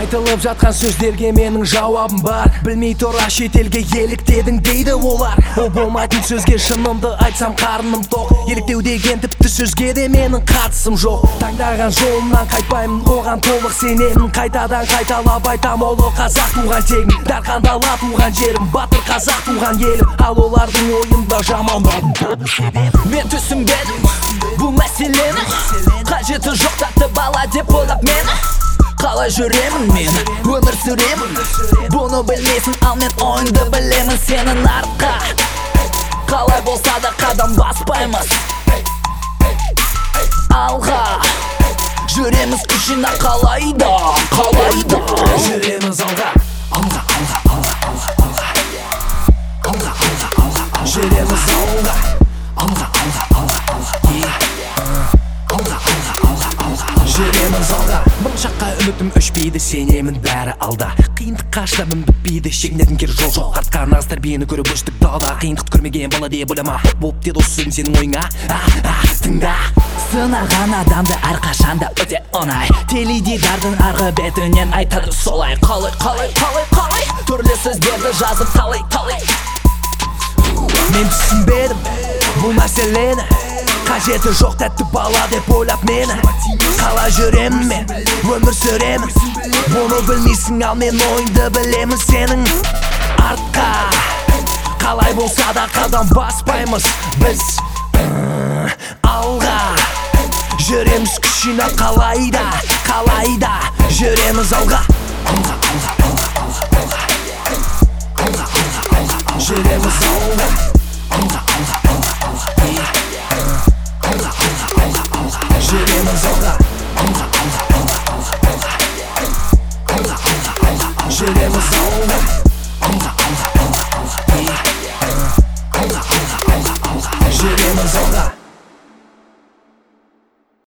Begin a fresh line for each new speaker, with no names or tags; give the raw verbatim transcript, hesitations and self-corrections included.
айтылып жатқан сөздерге менің жауабым бар. Білмей тұра шетелге еліктедің дейді олар. Ол болмайтын сөзге шынымды айтсам қарным тоқ. Еліктеу деген тіпті сөзге де менің қатысым жоқ. Таңдаған жолымнан қайтпаймын, оған толық сенемін. Қайтадан қайталап айтам, ұлы қазақ туған тегім. Дарқандала туған жерім, батыр қазақ туған елім. Ал олардың ойында жаманладым табы себебім.
Мен түсінбедім бұл мәселені, қажеті жоқ тәтті бала деп ойлап мені. Қалай жүремін мен, өмір сүремін, бұны білмейсің, ал мен ойыңды білемін сенің артқа. Қалай болса да қадам баспаймыз алға, жүреміз күшіне қалайда, қалайда.
Жүреміз алға, алға, алға, алға, алға, алға, алға, алға, алға, жүреміз алға, алға, алға, алға, алға, алға, алға, алға, алға, жүреміз алға. Мың шаққа үмітім өшпейді, сенемін бәрі алда. Қиындыққа шыдамым бітпейді, шегінетін кер жол жоқ. Артқан аз тәрбиені көріп өштік далада. Қиындық көрмеген бала деп ойлама, болып деді осы сөзім сенің ойыңа. Тыңда,
сынаған адамды әрқашанда өте оңай. Теледидардың арғы бетінен айтады солай. Қалай, қалай, қалай, қалай, түрлі сөздерді жазып талай, талай.
Мен түсінбедім бұл мәселені, қажеті жоқ тәтті бала деп ойлап мені. Қалай жүремін мен, өмір сүремін, бұны білмейсің, ал мен ойыңды білемін сенің артқа. Қалай болса да қадам баспаймыз біз алға, жүреміз күшіне қалайда, қалайда, жүреміз алға, алға, алға, алға, алға, алға, алға, алға, алға, жүреміз алға, алға, алға, алға, алға, алға, алға, алға, алға, жүреміз алға, алға, алға, алға, алға, алға, алға, алға, алға, жүреміз алға, алға.